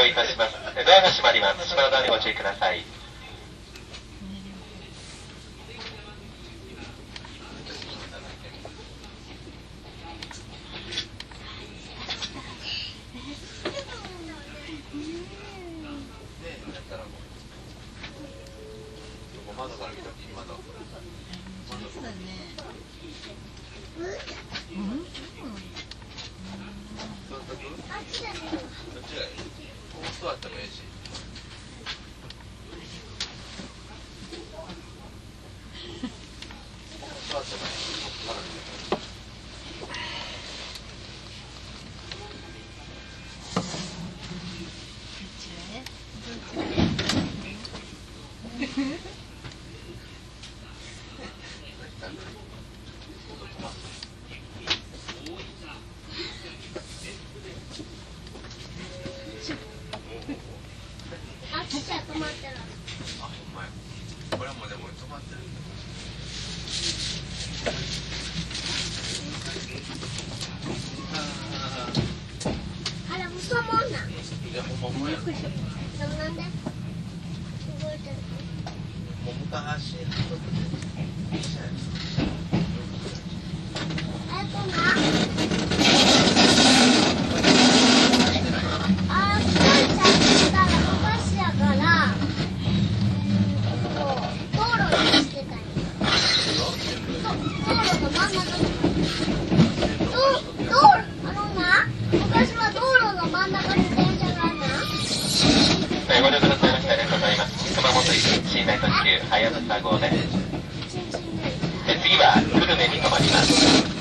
用いたします。ドアが閉まります。閉まるドアにご注意ください。ご乗車なさいましてありがとうございます。熊本行き寝台特急はやぶさ号です。次は久留米に停まります。